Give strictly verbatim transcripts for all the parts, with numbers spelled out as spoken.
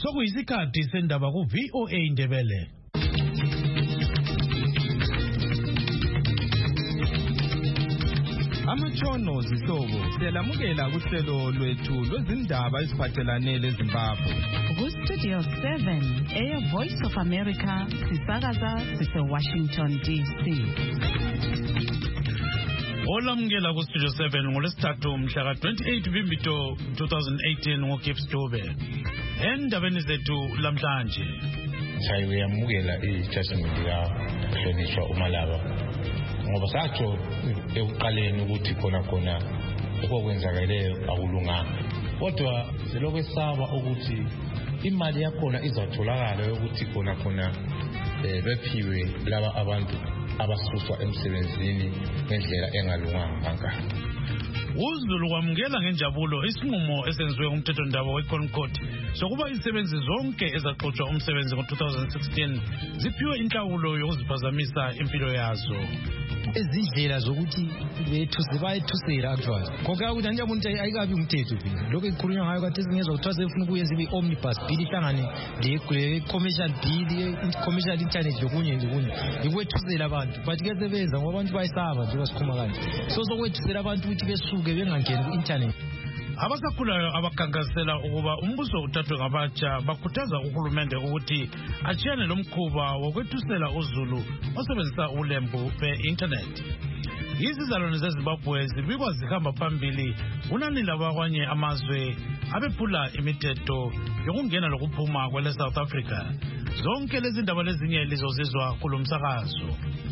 Sokuyisikhathi sendaba ku V O A Ndebele. Amatshono zihlobo selamukela kuhlelo lwethu lwezindaba eziphathelane leZimbabwe. Ku Studio seven, Air Voice of America, sisakaza sise Washington D C. Olamukela ku Studio seven ngolesithathu mhla ka twenty-eight Bhimbidvwane twenty eighteen ngoGibbs Dube. Endabeni zethu lamhlanje. Sayamukela ijudgment ya Hlonishwa uMalaba. Ngoba satsho ekuqaleni ukuthi khona khona okwenzakeleyo akulunganga. Kodwa silokwesaba ukuthi imali yakhona izatholakala ukuthi khona khona bephiwe laba abantu abasuswa emsebenzini ngendlela engalunganga. UZulu kwamukela ngenjabulo isinqumo esenziwe umthethondaba weConcord sokuba izisebenzi zonke ezaxotsha umsebenzi ngo-twenty sixteen ziphiwe inhlawulo yokuziphazamisa impilo yazo. Ezindlela zokuthi bethu bayethusela actually konke ukuthi anjabona ukuthi ayikabi umthetho phela lokho ekukhulunywa ngayo kade singezwe ukuthi sefuna ukuyenza i-omnibus bill ihlangane le-commercial bill commercial internet lokunye lokunye ikwethusela abantu but ke sebenza ngoba abantu bayisaba nje basikhuma kanje so sokwethusela abantu ukuthi besuke bengangeni ku-internet. Abasakhulayo abakhankasela ukuba umbuso uthathwe ngabatsha bakhuthaza uhulumende ukuthi achiyane lomkhuba wokwethusela uZulu osebenzisa ulembu be-internet. Izizalwane zeZimbabwe zibikwa zihamba phambili kunani labakwanye amazwe abephula imithetho yokungena lokuphuma kwele South Africa. Zonke lezi ndaba lezinye lizozizwa kulomsakazo.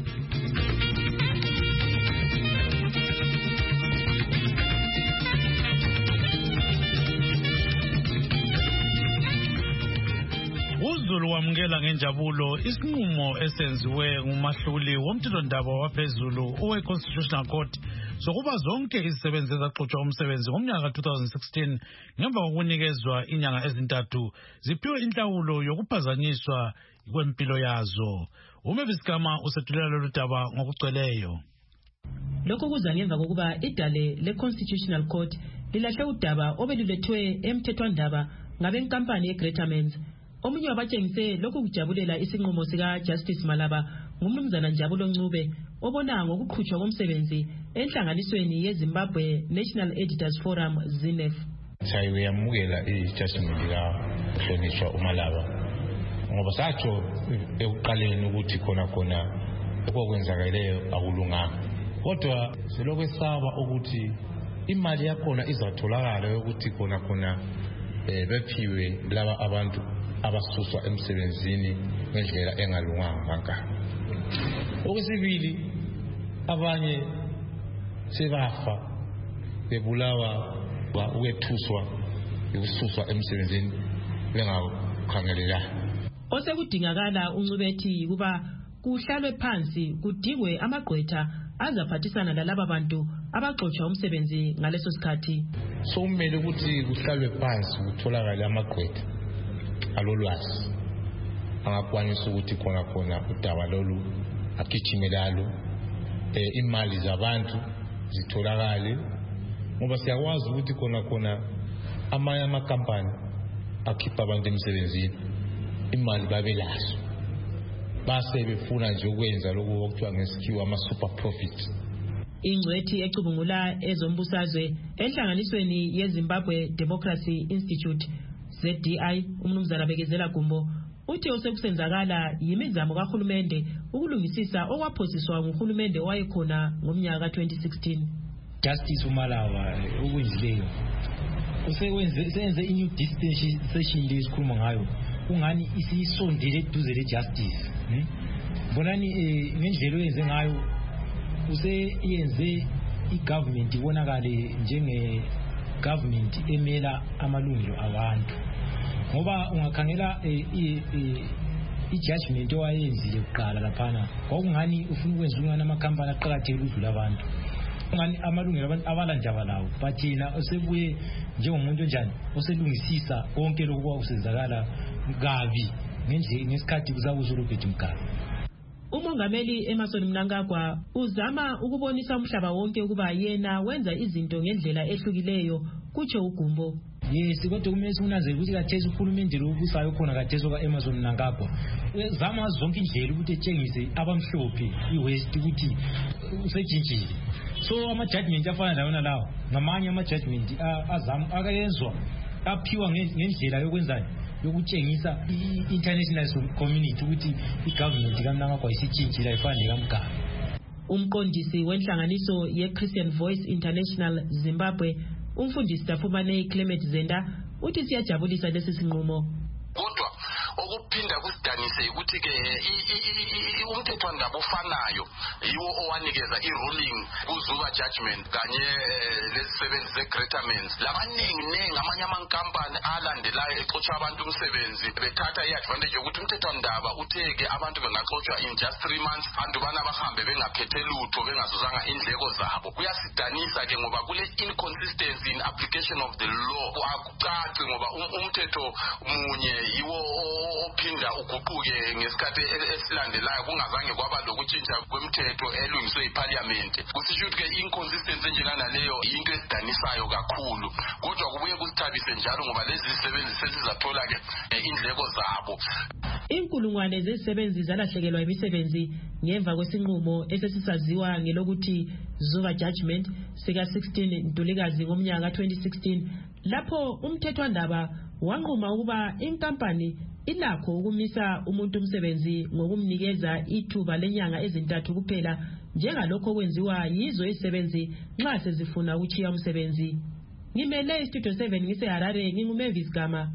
UZulu wamukela ngenjabulo isinqumo esenziwe ngumahluli womthethondaba waphezulu owe-Constitutional Court sokuba zonke izisebenzi ezaxotsha umsebenzi ngomnyaka twenty sixteen ngemva kokunikezwa inyanga ezintathu ziphiwe inhlawulo yokuphazanyiswa kwempilo yazo. uMavis Gama usethulela lolu daba ngokugcweleyo. Lokho kuza ngemva kokuba idale le-Constitutional Court lilahle udaba obelulethwe emthethwandaba ngabenkampani ye-Greatermans. Omunye wabatshengise lokhu kujabulela isinqumo sika Justice Malaba ngumnumzana Njabulo Ncube obona ngokuqhutshwa komsebenzi enhlanganisweni yeZimbabwe National Editors Forum Z N E F. Sayamukela ijudgment ya Hlonishwa uMalaba. Ngoba satsho ekuqaleni ukuthi khona khona okwenzakeleyo akulunganga. Kodwa silokwesaba ukuthi imali yakhona izatholakala ukuthi khona khona bephiwe laba abantu abasuswa emsebenzini ngendlela engalunganga. Okwesibili abanye sebafa bebulawa ukwethuswa ukususwa emsebenzini bengakhangelelanga. Osekudingakala uNcubethi kuba kuhlalwe phansi kudingwe amagqwetha azaphathisana lalaba bantu abaxotsha umsebenzi ngaleso sikhathi. So kumele ukuthi kuhlalwe phansi kutholakala amagqwetha alolwazi angakwanisa ukuthi khona khona udaba lolu agijimelayo eh imali zabantu zitholakale ngoba siyakwazi ukuthi khona khona amanye amakampani akhipha abantu emsebenzini imali babelazo base befuna nje ukwenza lokho okuthiwa ngesikhiwa ama super profits. Ingcwethi ecubungula ezombusazwe enhlanganisweni yeZimbabwe Democracy Institute Z D I umnumzana Bekezela Gumbo uthi osekusenzakala yimizamo kahulumende ukulungisisa okwaphosiswa nguhulumende owayekhona ngomnyaka twenty sixteen. Justice uMalaba ukwenzileyo usewenze senze i new dispensation lesikhuluma ngayo ungani isisondele eduze le justice. Bonani ngendlela oyenze ngayo useyenze igovernment ibonakale njenge government emela amalungelo abantu ngoba ungakhangela i-judgment owayenzile kuqala laphana kwakungani ufuna ukwenza ungana amakhampani aqhakathele udlula abantu ungani amalungelo abantu abalandaba lawo but yena osebuye njengomuntu onjani oselungisisa konke lokho kwakusenzakala kabi ngendlela ngesikhathi kuzakuzo Robert Mugabe. Umongameli Emmerson Mnangagwa uzama ukubonisa umhlaba wonke ukuba yena wenza izinto ngendlela ehlukileyo kutsho uGumbo. yes kodwa kumele unanzele ukuthi kathesi uhulumende lo ubusayo khona kathesi oka Amazon nangapha zama zonke indlela ukuthi etshengise abamhlophe iWest ukuthi usejinjile so ama judgment afana lawana lawo ngamanye ama judgment azama akayenzwa aphiwa ngendlela yokwenzani yokutshengisa i-international community ukuthi i-government kamnanga kwayisitshintshile ayifani kamgaba. Umqondisi wenhlanganiso ye-Christian Voice International Zimbabwe umfundisi Dafumane Clement Zenda uthi siyajabulisa lesi sinqumo. Kodwa okuphinda kusidanise ukuthi ke umthethwandaba ofanayo yiwo owanikeza i-ruling kuzuba judgment kanye lezisebenzi ze-Greatermans labaningi nengi amanye amankampani alandelayo exotsha abantu umsebenzi bethatha i-advantage yokuthi umthethwandaba utheke abantu bengaxotshwa in just three months abantu bana bahambe bengaphethe lutho bengazuzanga indleko zabo. Kuyasidanisa ke ngoba kule inconsistency in application of the law akucaci ngoba umthetho munye yiwo ophinda uguquke ngesikhathi esilandelayo kungazange kwaba lokutshintsha kwemthetho elungiswe yiParliament. Kusisho ukuthi ke inconsistency njengana leyo into esidanisayo kakhulu kodwa kubuye kusithabise njalo ngoba lezi zisebenzi sesizathola ke indleko zabo. Inkulungwane zezisebenzi zalahlekelwa imisebenzi ngemva kwesinqumo esesisaziwa ngelokuthi Zuba Judgment sika sixteen Ntulikazi ngomnyaka twenty sixteen lapho umthethwandaba wanquma ukuba inkampani ilakho ukumisa umuntu umsebenzi ngokumnikeza ithuba lenyanga ezintathu kuphela njengalokho kwenziwa yizo izisebenzi nxa sezifuna ukuchiya umsebenzi. Ngimele iStudio seven ngise Harare nginguMavis Gama.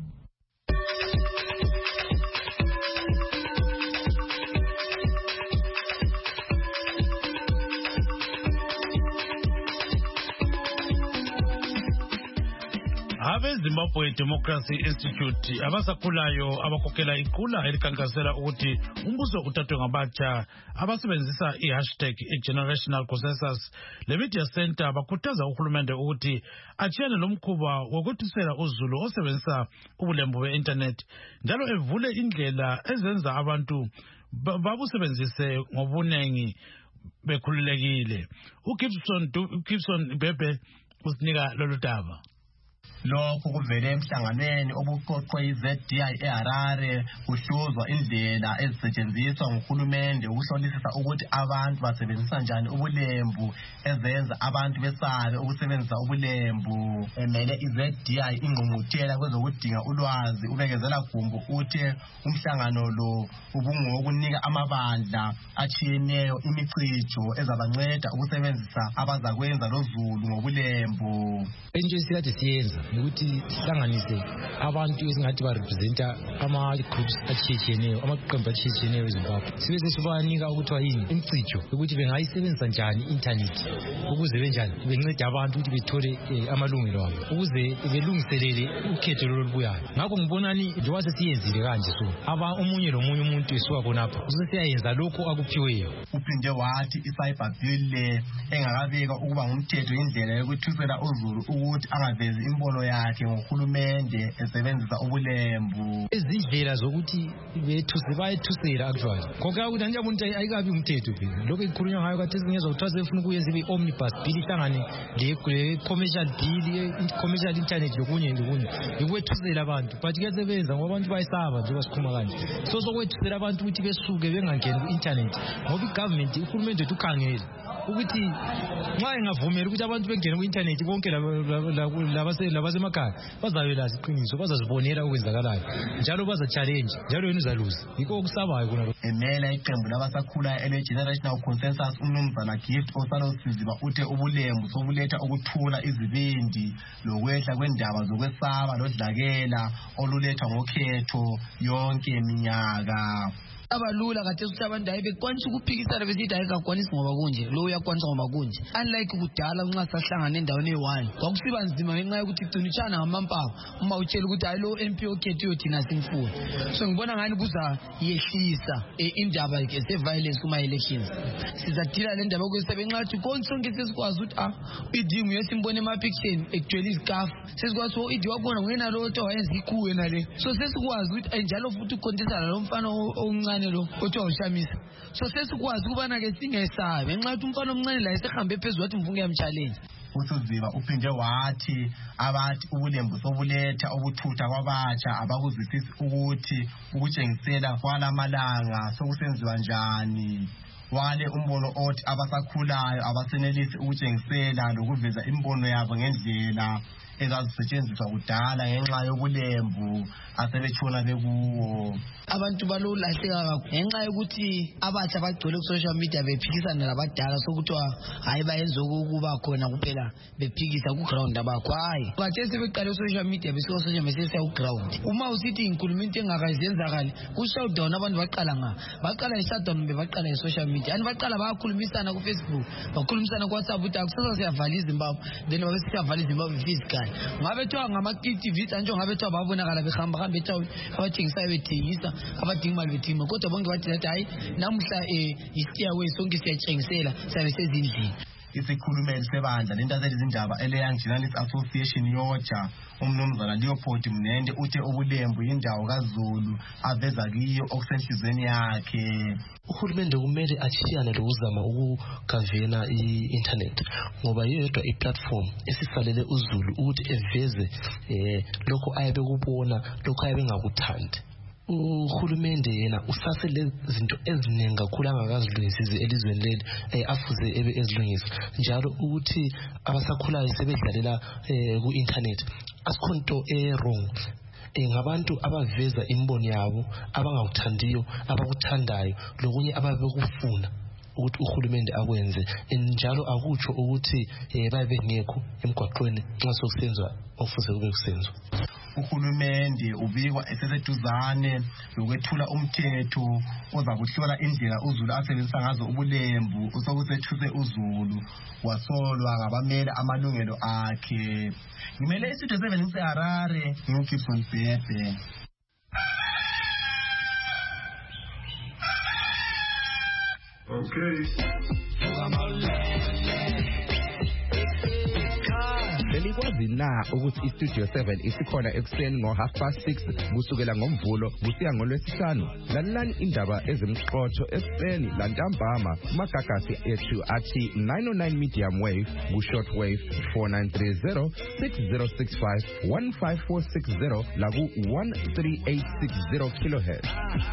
Abe Zimbabwe Democracy Institute abasakhulayo abakhokhela iqula elikankasela ukuthi umbuso uthathwe ngabatsha abasebenzisa i-hashtag generational consensus. Le media center bakhuthaza uhulumende ukuthi achiyane lomkhuba wokwethusela uzulu osebenzisa ubulembu be-internet njalo evule indlela ezenza abantu babusebenzise ngobunengi bekhululekile. uGibson uGibson Bebe usinika lolu daba. Lokho kuvele emhlanganweni obuqoqwe i-Z D I eHarare kuhluzwa indlela ezisetshenziswa nguhulumende ukuhlolisisa ukuthi abantu basebenzisa njani ubulembu ezenza abantu besabe ukusebenzisa ubulembu. Emele i-Z D I ingqungquthela kwezokudinga ulwazi ubekezela gumbu uthi umhlangano lo ubungokunika amabandla achiyeneyo imicijo ezabanceda ukusebenzisa abazakwenza lozulu ngobulembu. Into esikade siyenza ukuthi sihlanganise abantu esingathi ba representa ama groups achiyeneyo amaqembu achiyeneyo eZimbabwe sibe sesibanika ukuthiwa yini imicijo ukuthi bengayisebenzisa njani internet ukuze benjani bencede abantu ukuthi bethole amalungelo abo ukuze belungiselele ukhetho lolubuyayo. Ngakho ngibonani njengoba sesiyenzile kanje so aba omunye lomunye umuntu esuka khonapha sesiyayenza lokho akuphiweyo. Uphinde wathi i-cyber bill le engakabeka ukuba ngumthetho indlela yokuthusela uzulu ukuthi angavezi imbono yakhe ngohulumende esebenzisa ubulembu. Izindlela zokuthi bethuse bayethusela actually konke ukuthi anje umuntu ayikabi umthetho phela lokho ikhulunywa ngayo kathi singezwe ukuthi asefuna ukuyenza ibe omnibus bill ihlangane le commercial bill commercial internet lokunye lokunye ukwethusela abantu but kuyasebenza ngoba abantu bayisaba nje basikhuma kanje so sokwethusela abantu ukuthi besuke bengangeni ku internet ngoba igovernment uhulumende wethu ukhangela ukuthi nxa engavumela ukuthi abantu bengene ku internet bonke labase labasemakhaya bazawela iqiniso bazazibonela okwenzakalayo njalo baza challenge njalo yena uzaluza yikho okusabayo kuna. Emela iqembu labasakhula ele generational consensus umnumzana Gift Osalosiziba uthe ubulembu sobuletha ukuthula izibindi lokwehla kwendaba zokwesaba lodlakela oluletha ngokhetho yonke iminyaka. Abalula kathesi ukuthi abantu hayi bekwanisa ukuphikisana besithi hayi kakwanisi ngoba kunje lo uyakwanisa ngoba kunje unlike kudala nxa sahlangana endaweni eyi-one kwakusiba nzima ngenxa yokuthi gcinitshana ngamampawu uma utshela ukuthi hayi lo M P okhethiwe thina simfuna. So ngibona ngani kuzayehlisa indaba ze-violence kuma-elections. Sizadila le ndaba yokwesaba ngenxa yokuthi konke sonke sesikwazi ukuthi ah idi nguye simbone emapikisheni ekugcwele izikafu sesikwazi ukuthi idi wakhona nguyena lo othi wayenza ikhuwe nale so sesikwazi ukuthi njalo futhi ukhontesana lo mfana omncane lo othi wawushamisa so sesikwazi ukubana ke singesabe ngenxa yokuthi umfana omncane la esehambe phezulu wathi mvunge yamchallenge. uSuziba uphinde wathi abathi ubulembu sobuletha obuthutha kwabatsha abakuzwisisi ukuthi ukutshengisela kwalamalanga sokusenziwa njani. Wale umbono othi abasakhulayo abasenelisi ukutshengisela lokuveza imbono yabo ngendlela ezazisetshenziswa kudala ngenxa yobulembu asebetshona bekuwo. Abantu balolahleka kakhulu ngenxa yokuthi abatsha bagcwele ku social media bephikisana labadala sokuthiwa hayi bayenza ukuba khona kuphela bephikisa ku ground abakho. Hayi bathe sebeqala social media besiko social media ku ground. Uma usithi inkulumo into engakazenzakali ku showdown abantu baqala nga baqala i-showdown bebaqala i-social media ani baqala bayakhulumisana ku Facebook bakhulumisana ku WhatsApp ukuthi akusasa siyavala iZimbabwe then bese siyavala iZimbabwe physical. Ngabe thiwa ngama-T V nje ngabe thiwa babonakala behamba hamba ethawu abathengisa bethengisa abadinga imali bethima kodwa bonke bathi lathi hayi namuhla eh isitiyawe sonke siyatshengisela sabe sezindlini. Isikhulumeli sebandla lentazeli izindaba eLeyoung Journalists Association yoja umnumzana Leopold Mnende uthe ubulembu indawo kaZulu aveza kiyo okusenhlizweni yakhe. Uhulumende kumele achiyane lokuzama ukugavena i-internet ngoba yedwa i-platform esisalele uZulu ukuthi eveze eh lokho ayabe kubona lokho ayabe ngakuthandi. Uhulumende yena usasele izinto eziningi kakhulu angakazilungisizi elizweni leli eh afuze ebe ezilungisa njalo ukuthi abasakhulayo sebedlalela eh ku internet asikhonto eh wrong eh ngabantu abaveza imbono yabo abangawuthandiyo abakuthandayo lokunye ababekufuna ukuthi uhulumende akwenze njalo akutsho ukuthi eh babe ngekho emgwaqweni nxa sokusenzwa ofuze kube kusenzwa. Uhulumende ubikwa eseseduzane lokwethula umthetho oza kuhlola indlela uZulu asebenzisa ngazo ubulembu usokusethuse uZulu wasolwa ngabamele amalungelo akhe. Ngimele isitho seven ngiseHarare ngikuGibson Bhebhe. Okay. Belikwazi na ukuthi iStudio seven isikhona ekuseni ngo half past six kusukela ngomvulo kusiya ngolwesihlanu. Lalelani indaba ezimqotho ekuseni lantambama magagasi ethu athi nine oh nine medium wave ku short wave four nine three zero six zero six five one five four six zero la ku one three eight six zero kilohertz.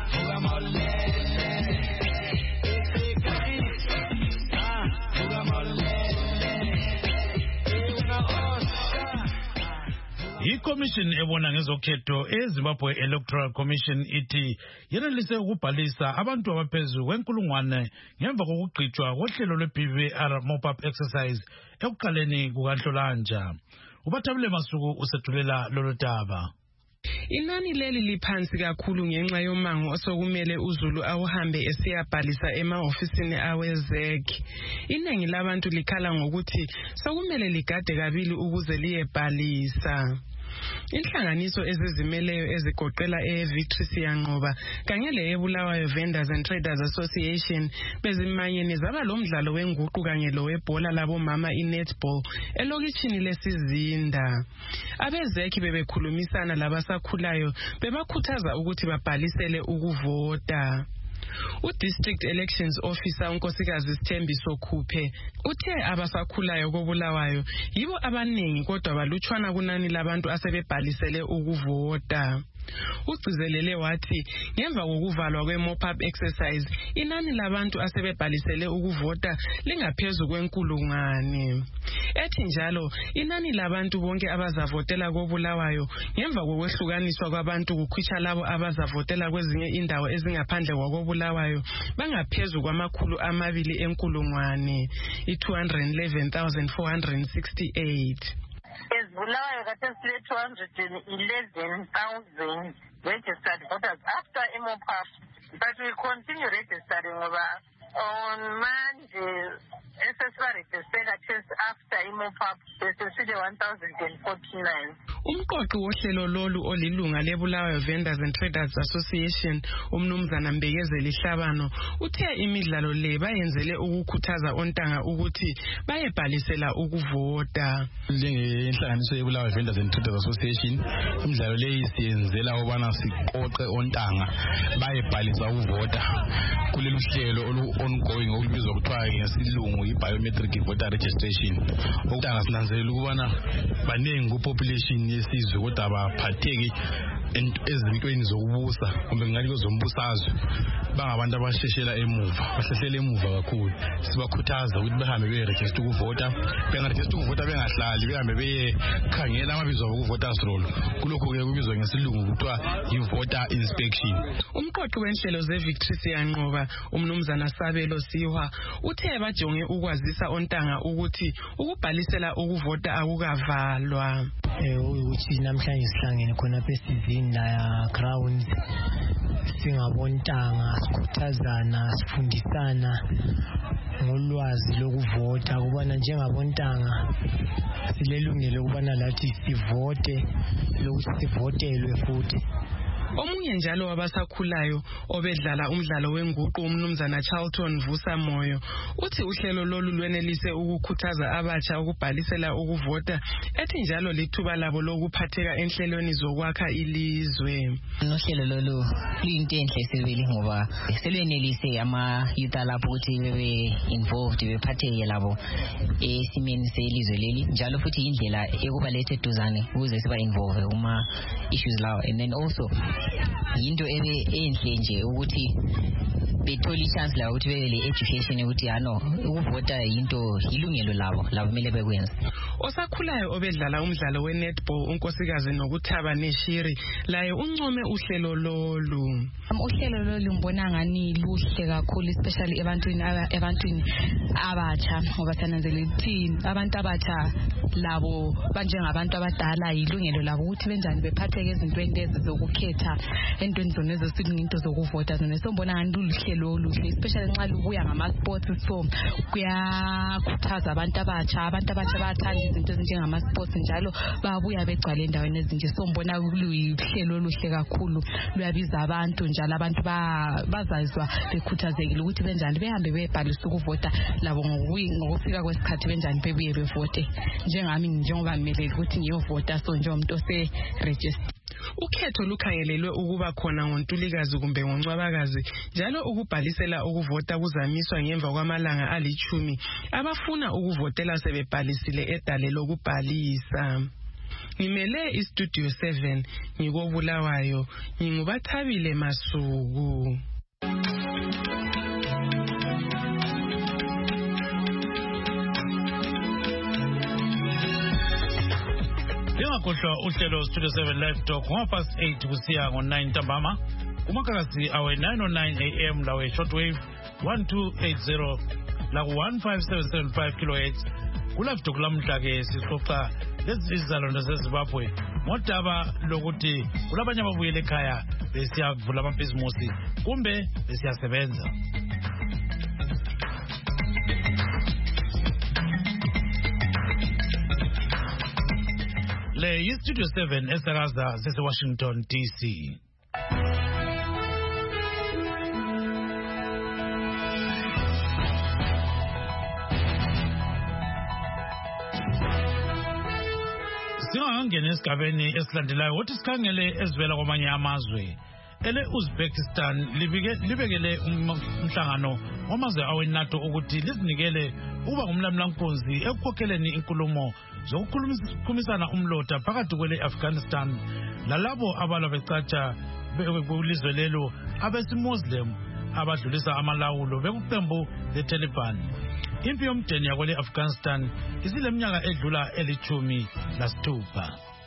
iCommission ebona ngezokhetho eZimbabwe Electoral Commission ithi yenelise ukubhalisa abantu abaphezulu kwenkulungwane ngemva kokugqitshwa kohlelo lwe-B V R mop-up exercise ekuqaleni kukaNhlolanja. Ubathabile Masuku usethulela lolu daba. Inani leli liphansi kakhulu ngenxa yomango osokumele uZulu awuhambe esiyabhalisa ema-ofisini awe-Z E C. Iningi labantu likhala ngokuthi sokumele ligade kabili ukuze liyebhalisa. Inhlanganiso ezizimeleyo ezigoqela e-Victory Siyanqoba kanye le-Bulawayo Vendors and Traders Association bezimanyene zaba lomdlalo wenguqu kanye lowebhola labomama i-netball elokitshini lesizinda. Abe-Z E C bebekhulumisana labasakhulayo bebakhuthaza ukuthi babhalisele ukuvota. U-District Elections Officer unkosikazi Sithembiso Khuphe uthe abasakhulayo koBulawayo yibo abaningi kodwa balutshwana kunani labantu asebebhalisele ukuvota. Ugcizelele wathi ngemva kokuvalwa kwe-mop-up exercise inani labantu asebebhalisele ukuvota lingaphezulu kwenkulungwane. Ethi njalo inani labantu bonke abazavotela koBulawayo ngemva kokwehlukaniswa kwabantu kukhwitsha labo abazavotela kwezinye indawo ezingaphandle kwakoBulawayo bangaphezulu kwamakhulu amabili enkulungwane i-two hundred eleven thousand four hundred sixty-eight. Bulawayo kade sile two hundred eleven thousand registered voters after a mop-up, but we continue registering over on Monday. S S R registered just after a mop-up, sile one thousand forty-nine. Umqoqi wohlelo lolu olilunga leBulawayo Vendors and Traders Association umnumzana Mbekezeli Hlabano uthe imidlalo le bayenzele ukukhuthaza ontanga ukuthi bayebhalisela ukuvota. Njengenhlanganiso yeBulawayo Vendors and Traders Association imidlalo le isiyenzela ubana siqoqe ontanga bayebhalisa ukuvota kulelu hlelo olu ongoing okubizwa kuthiwa ngesilungu i-biometric voter registration. Ontanga sinanzelela ukubana baningi ku-population yesizwe kodwa abaphatheki ezintweni zokubusa kumbe ngathi kozombusazwe bangabantu abasheshela emuva bahlehlela emuva kakhulu. Sibakhuthaza ukuthi behambe beregister ukuvota, bengaregister ukuvota bengahlali behambe beyekhangela amabizo abo ku-voters roll. Kulokho ke kubizwa ngesilungu kuthiwa i-voter inspection. Umqoqi wenhlelo ze-Victory Siyanqoba umnumzana Sabelo Siwa uthe bajonge ukwazisa ontanga ukuthi ukubhalisela ukuvota akukavalwa. Eh ukuthi namhlanje sihlangene khona besivini la grounds singabontanga sikhuthazana sifundisana ngolwazi lokuvota kubona njengabontanga silelungelo ukubana lathi sivote lokuthi sivotelwe futhi. Omunye njalo wabasakhulayo obedlala umdlalo wenguqu umnumzana Charlton Vusa Moyo uthi uhlelo lolu lwenelise ukukhuthaza abatsha ukubhalisela ukuvota ethi njalo lithuba labo lokuphatheka enhlelweni zokwakha ilizwe. Uhlelo lolu luyinto enhle sebeli ngoba selwenelise ama youth lapho ukuthi bebe involved bephatheke labo esimeni selizwe leli njalo futhi indlela ekubalethe eduzane ukuze siba involve uma issues lawo. And then also into ebe enhle nje ukuthi bethola ichance la ukuthi bebe le education ukuthi ano ukuvota into ilungelo labo labo kumele bekwenza. Osakhulayo obedlala umdlalo we-netball unkosikazi nokuthaba Neshiri laye uncome uhlelo lolu. Uhlelo lolu ngibona ngani luhle kakhulu especially ebantwini ebantwini abatsha ngoba sananzela ukuthi abantu abatsha labo banjengabantu abadala ilungelo labo ukuthi benjani bephatheke ezintweni lezi zokukhetha entweni zona ezosinto zokuvota zona. So ngibona ngani luhlelo oluhle especially nxa lubuya ngama sports so kuyakhuthaza abantu abatsha abantu abatsha bayathanda izinto ezinjengama sports njalo babuya begcwala endaweni ezinje. So ngibona luyihlelo oluhle kakhulu luyabiza abantu njalo abantu bazazwa bekhuthazekile ukuthi benjani behambe bebhalisa ukuvota labo ngokufika kwesikhathi benjani bebuye bevote njengami njengoba mmeleli ukuthi ngiyovota so njengomuntu ose register. Ukhetho lukhangelelwe ukuba khona ngoNtulikazi kumbe ngoNcwabakazi njalo ukubhalisela ukuvota kuzamiswa ngemva kwamalanga alichumi abafuna ukuvotela sebebhalisile edale lokubhalisa. Ngimele iStudio seven ngikobulawayo ngingubathabile Masuku. Lingakhohlwa uhlelo Studio seven Live Talk ngo-past eight kusiya ngo-nine ntambama kumakakasi awe nine oh nine a m lawe shortwave one two eight zero la ku one five seven seven five kilohertz. Kulive talk lamhla ke sixoxa lezi izalonda zeZimbabwe ngodaba lokuthi kulabanye ababuyele ekhaya besiyavula amabhizimusi kumbe besiyasebenza. Le yi-Studio seven esakaza sese-Washington D C. Singangena esigabeni esilandelayo ukuthi sikhangele ezivela kwamanye amazwe. Ele Uzbekistan libekele umhlangano wamazwe aweNATO ukuthi lizinikele uba ngumlamlankunzi ekukhokheleni inkulumo zokukhulumisana umlota phakathi kwele Afghanistan lalabo abalwa becatsha kulizwe lelo abesimuslim abadlulisa amalawulo bekuqembu leTaliban. Impi yomdeni yakwele Afghanistan isileminyaka edlula elichumi lasithupha.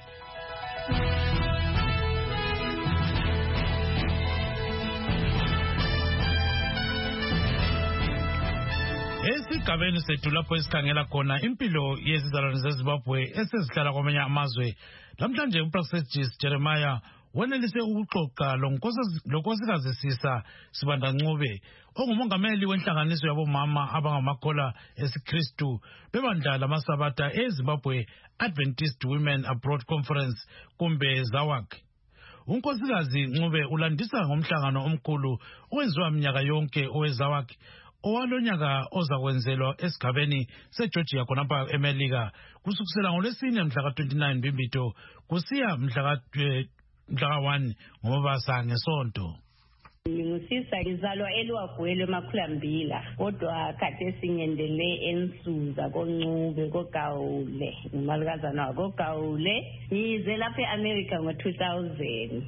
Esigabeni sethu lapho esikhangela khona impilo yezizalwane zeZimbabwe esezihlala kwamanye amazwe. Namhlanje uProfessor Jeremiah wenelise ukuxoxa lonkosikazi Sisa Sibandancube ongumongameli wenhlanganiso yabomama abangamakholwa esiKristu bebandla lamasabatha eZimbabwe Adventist Women Abroad Conference kumbe ZAWAC. Unkosikazi Ncube ulandisa ngomhlangano omkhulu owenziwa minyaka yonke oweZAWAC owalonyaka ozakwenzelwa esigabeni seGeorgia khonapha eMelika kusukela ngolwesine mhla ka twenty-nine Mbimbito kusiya mhla ka one ngoMabasa ngesonto. Ngusisa ngizalwa eLwagwele eMakhulambila kodwa khathesi ngendele eNsuza koNcube koGawule umalukazana koGawule ngize lapha eAmerica ngo two thousand.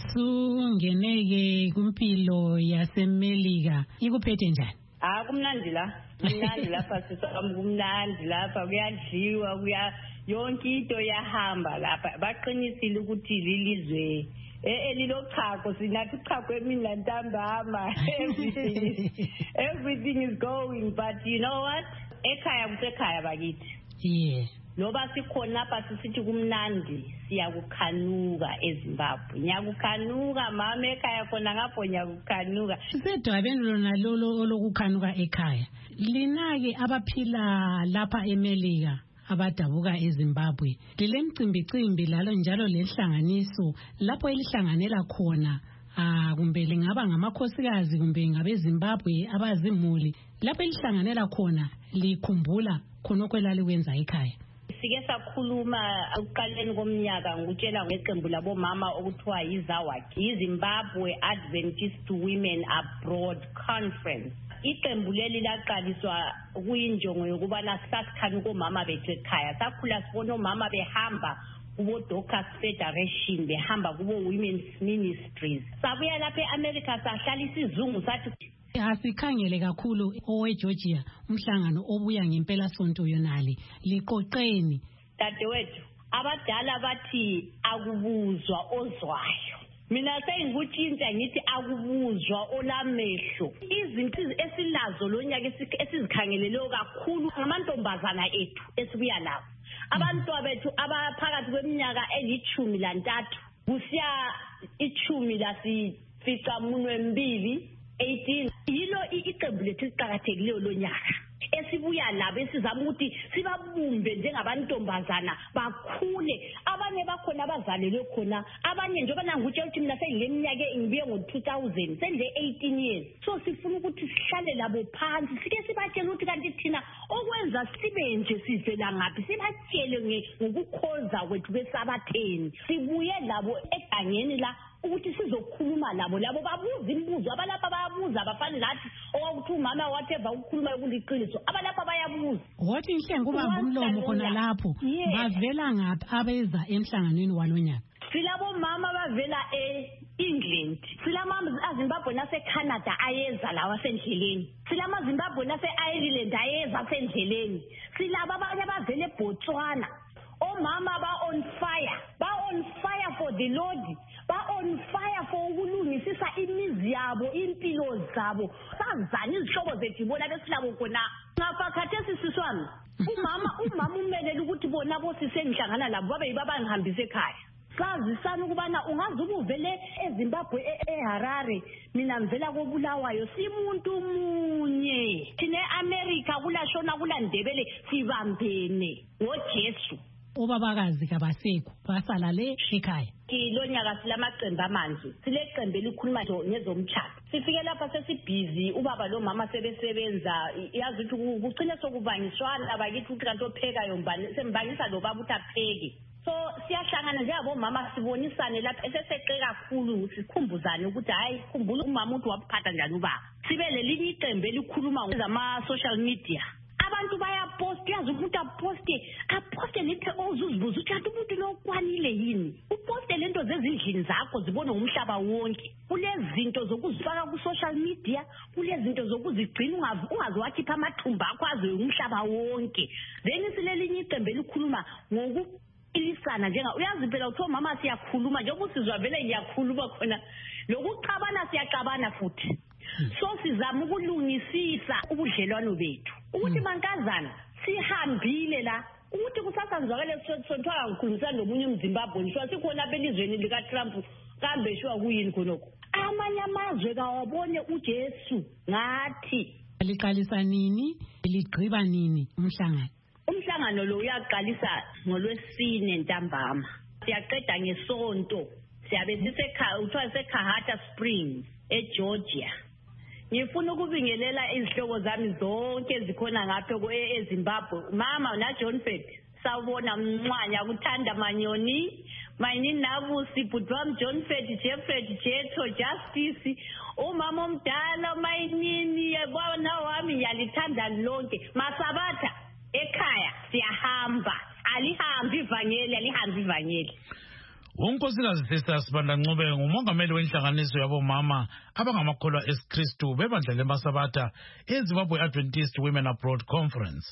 Sungeneke kumpilo yaseMelika ikuphethe njani? Ah kumnandi la kumnandi lapha sisami kumnandi lapha kuyadliwa kuya yonke into yahamba lapha baqinisile ukuthi lilizwe elilochago sinathi chago emini ntambama everything everything is going but you know what ekhaya kusekhaya bakithi yeah loba sikhona lapha sisithi kumnandi siyakukhanuka eZimbabwe nyakukhanuka mama ekhaya khona ngapho nyakukhanuka sidwabeni lona lolo olokukhanuka ekhaya linake abaphila lapha eMelika abadabuka eZimbabwe lilemcimbicimbi lalo njalo lehlanganiso lapho elihlanganela khona ah kumbe lingaba ngamakhosikazi kumbe ngabe Zimbabwe abazimuli lapho elihlanganela khona likhumbula khonokho lalikwenza ekhaya. Sike sakhuluma ukuqaleni komnyaka ngutshela ngeqembu labomama okuthiwa yiZAWAC iZimbabwe Adventist Women Abroad Conference. Iqembu leli laqaliswa kuyinjongo yokubana sasikhanuka omama bethu ekhaya sakhula sibona omama behamba kubo Doctors Federation behamba kubo Women's Ministries sabuya lapha eAmerica sahlala isizungu sathi asikhangele kakhulu oweGeorgia umhlangano obuya ngempela sonto yonali liqoqeni dadewethu abadala bathi akubuzwa ozwayo mina sengikutshintsha ngithi akubuzwa olamehlo izinto esilazo lonyaka esizikhangeleleyo kakhulu amantombazana ethu esibuya lawo abantu bethu abaphakathi kweminyaka elithumi lantathu kusiya ichumi lasifica munwe mbili eighteen yilo iqembu lethu siqhakathekileyo lonyaka esibuya labo esizama ukuthi sibabumbe njengabantombazana bakhule abanye bakhona abazalelwe khona abanye njengoba nangutshela ukuthi mina sengileminyaka engibuye ngo two thousand sendle eighteen years so sifuna ukuthi sihlale labo phansi sike sibatshela ukuthi kanti thina okwenza sibe nje sivela ngaphi sibatshele ngokukhoza kwethu besabatheni sibuye labo egangeni la ukuthi sizokhuluma labo labo babuza imibuzo abalapha bayabuza abafani lathi okuthi umama whatever ukukhuluma ukuliqiniso abalapha bayabuza wathi inhlengo ubamba umlomo khona lapho bavela ngaphi abeza emhlanganweni walonyaka silabo mama bavela eEngland silama aZimbabwe naseCanada ayeza lawa sendleleni silama Zimbabwe naseIreland ayeza sendleleni silaba abanye abavela eBotswana omama ba on fire ba on fire for the Lord ba on fire for ukulungisisa imizi yabo impilo zabo sazana izihlobo zethu bona besilabo khona ngapha khathesi siswami umama umama umelele ukuthi bona bosisengihlangana labo babe yibabangihambise ekhaya sazisana ukubana ungazuba uvele eZimbabwe eHarare mina ngivela koBulawayo simuntu munye thine America kulashona kulandebele sibambene ngoJesu obabakazi kabasekho basala le ekhaya kilonyaka silamaqembu amanzi sileqembu elikhuluma ngezomtshado sifike lapha sesibhizi ubaba lo mama sebesebenza yazi ukuthi kucine sokubangiswana abakithi ukuthi kanti ophekayo mbani sembangisa lo baba uthapheke so siyahlangana njengabo mama sibonisane lapha eseseqe kakhulu sikhumbuzane ukuthi hayi khumbula umama uthi waphatha njani ubaba sibe lelinye iqembu elikhuluma ngama social media abantu bayapost yazi ukuthi aposte aposte lethe ozuzibuza ukuthi umuntu lokwanile yini uposte lento zezindlini zakho zibone umhlaba wonke kulezinto zokuzifaka ku social media kulezinto zokuzigcina ungaziwakhipha amathumba akho aze umhlaba wonke then silelinye iqembu elikhuluma ngoku ilisana njenga uyazi phela uthi mama siyakhuluma njengoba usizwa vele ngiyakhuluma khona lokuxabana siyaxabana futhi so sizama ukulungisisa ubudlelwano bethu ukuthi mankazana sihambile la ukuthi kusasa ngizwakele sontwala ngikhulumisana nomunye umZimbabwe ngisho sikhona belizweni lika Trump kambe shwa kuyini khonokho amanye amazwe kawabone uJesu ngathi liqalisa nini ligqiba nini umhlangano umhlangano lo uyaqalisa ngolwesine ntambama siyaqeda ngesonto siyabe sisekhaya uthiwa seKhahata Springs eGeorgia ngifuna ukubingelela izihlobo zami zonke ezikhona ngapha eZimbabwe mama naJohn Fett sawubona mncwanya kuthanda manyoni mayini nabusi butwam John Fett Jeffrey Jetho Justice umama omdala mayinini yabona wami yalithanda lonke masabatha ekhaya siyahamba alihambi ivangeli alihambi ivangeli unkosikazi Sister Sibanda Ncube ngumongameli wenhlanganiso yabomama abangamakholwa eSkristu bebandla leMasabatha eZimbabwe Adventist Women Abroad Conference.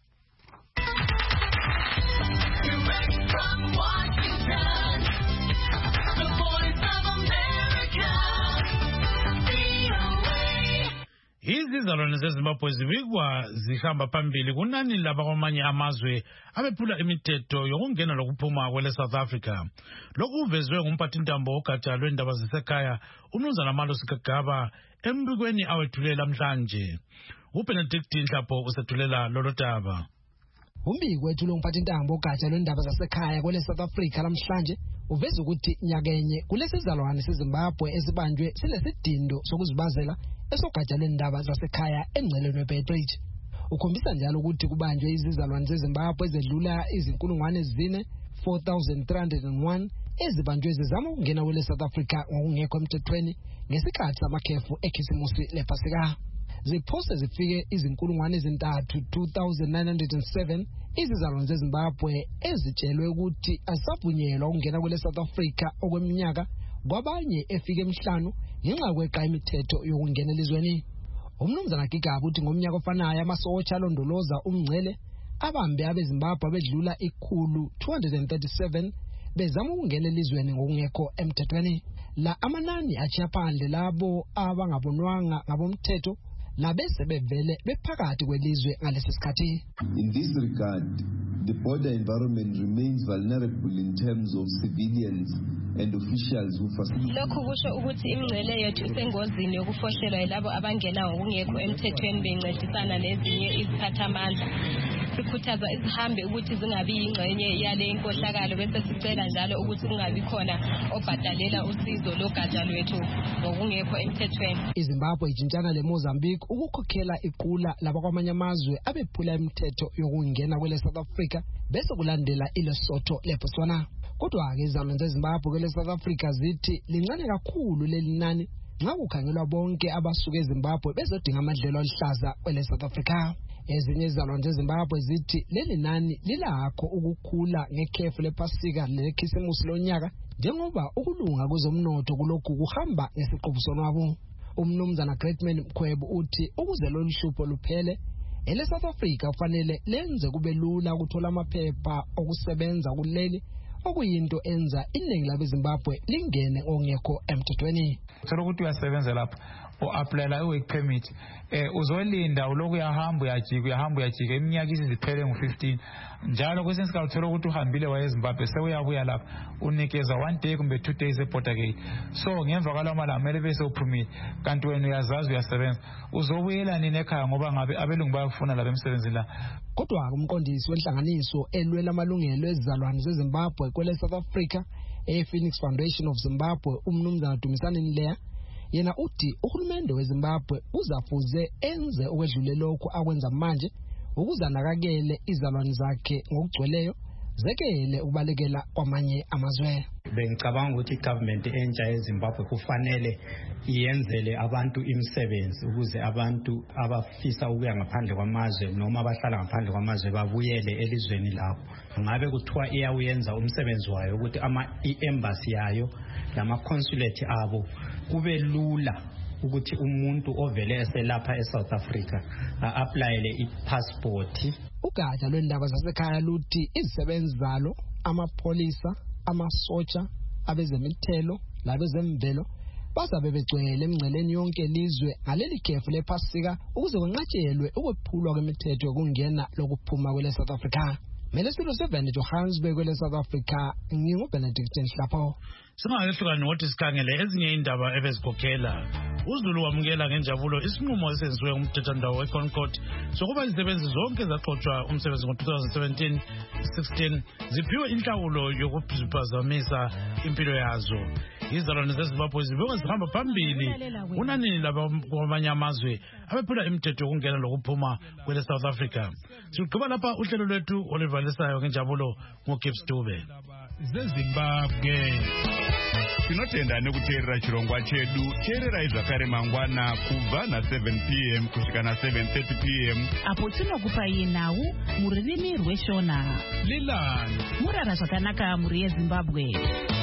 Izizalwane zeZimbabwe zibikwa zihamba phambili kunani laba kwamanye amazwe abephula imithetho yokungena lokuphuma kwele South Africa. Lokhu kuvezwe ngumphathintambo wogatsha lwendaba zasekhaya uMnumzana Malusi Kagaba embikweni awethulela namhlanje. uBenedict Nhlapho usethulela lolo daba. Umbiko wethu lomphathintambo wogatsha lwendaba zasekhaya kwele South Africa namhlanje uveza ukuthi nyakenye kulesizalwane seZimbabwe esibanjwe silesidindo sokuzibazela esogatsha lendaba zasekhaya engceleni weBedridge. Ukhombisa njalo ukuthi kubanjwe izizalwane zeZimbabwe ezedlula izinkulungwane ezine four thousand three hundred one ezibanjwe zizama ukungena kwele South Africa ngokungekho emthethweni ngesikhathi samakhefu ekhisimusi lePhasika. Ziphose zifike izinkulungwane ezintathu two thousand nine hundred seven izizalwane zeZimbabwe ezitshelwe ukuthi asavunyelwa ukungena kwele South Africa okweminyaka kwabanye efike emhlanu ngenxa kweqa imithetho yokungena elizweni. Umnumzana Gigaba uthi ngomnyaka ofanayo amasotsha alondoloza umngcele abambe abeZimbabwe abedlula ikhulu two hundred thirty-seven bezama ukungena elizweni ngokungekho emthethweni. La amanani achiya phandle labo abangabonwanga ngabomthetho labese bevele bephakathi kwelizwe ngalesi sikhathi. In this regard, the border environment remains vulnerable in terms of civilians and officials who facilitate. Lokhu kusho ukuthi imingcele yethu isengozini yokufohlelwa yilabo abangena ngokungekho emthethweni bencedisana nezinye iziphathamandla. Sikhuthaza izihambi ukuthi zingabi ingxenye yale inkohlakalo bese sicela njalo ukuthi kungabi khona obhadalela usizo logatsha lwethu ngokungekho emthethweni. iZimbabwe ijintshana leMozambique ukukhokhela iqula labakwamanye amazwe abephula imithetho yokungena kwele South Africa bese kulandela iLesotho leBotswana. Kodwa ke izizalwane zeZimbabwe kwele South Africa zithi lincane kakhulu leli nani nxa kukhangelwa bonke abasuka eZimbabwe bezodinga amadlelo alihlaza kwele South Africa. Ezinye izizalwane zeZimbabwe zithi leli nani lilakho ukukhula ngekhefu lePhasika lekhisimusi lonyaka njengoba ukulunga kwezomnotho kulokhu kuhamba ngesiqobo sonwabo. Umnumzana Greatman Mkhwebo uthi ukuze lolu hlupho luphele ele South Africa kufanele lenze kube lula ukuthola amaphepha okusebenza kuleli okuyinto enza iningi labeZimbabwe lingene ongekho emthethweni. Uthola ukuthi uyasebenza lapha o apply la work permit eh uzolinda uloku uyahamba uyajika uyahamba uyajika iminyaka isiziphele ngo fifteen njalo kwesinye isikhathi uthola ukuthi uhambile waye eZimbabwe sewuyabuya lapha unikeza one day kumbe two days eborder gate so ngemva kwalama la mele bese uphumile kanti wena uyazazi uyasebenza uzobuyela nini ekhaya ngoba ngabe abelungu bayafuna la emsebenzini la. Kodwa umqondisi wenhlanganiso elwela amalungelo ezizalwane zeZimbabwe kwele South Africa ePhoenix Foundation of Zimbabwe umnumzana Dumisani Nleya yena uthi uhulumende weZimbabwe uzafuze enze okwedlule lokho akwenza manje ukuzanakakele izalwane zakhe ngokugcweleyo zekele ukubalekela kwamanye amazwe. Bengicabanga ukuthi igovernment entsha yeZimbabwe kufanele iyenzele abantu imisebenzi ukuze abantu abafisa ukuya ngaphandle kwamazwe noma abahlala ngaphandle kwamazwe babuyele elizweni labo. Ngabe kuthiwa iyawenza umsebenzi wayo ukuthi ama embassy yayo lama consulate abo kube lula ukuthi umuntu ovele eselapha eSouth Africa a-applyele i-passport. Ugatsha lwendaba zasekhaya luthi izisebenzi zalo amapolisa amasotsha abezemithelo labezemvelo bazabe begcwele emingceleni yonke elizwe ngaleli khefu lePhasika ukuze kwenqatshelwe ukwephulwa kwemithetho yokungena lokuphuma kwele South Africa. Melesilo seven Johannesburg kwele South Africa nginguBenedict Nhlapho. Singayehlukani ngothi sikhangele ezinye indaba ebezikhokhela. uZulu wamukela ngenjabulo isinqumo esenziwe umthethandawo weConcord sokuba izisebenzi zonke zaxoxwa umsebenzi ngo-twenty seventeen sixteen ziphiwe inhlawulo yokuziphazamisa impilo yazo. Izizalwane zeZimbabwe zibekwa zihamba phambili unanini laba kwamanye amazwe abephula imithetho yokungena lokuphuma kwele South Africa. Sigqiba lapha uhlelo lwethu olivalisayo ngenjabulo ngoGibbs Dube. zeZimbabwe tinotenda nekuteerera chirongwa chedu. Teererai zvakare mangwana kubva na seven p m kusvika na seven thirty p m apo tinokupai nhau mururimi rweshona. Leland murara zvakanaka muri yeZimbabwe.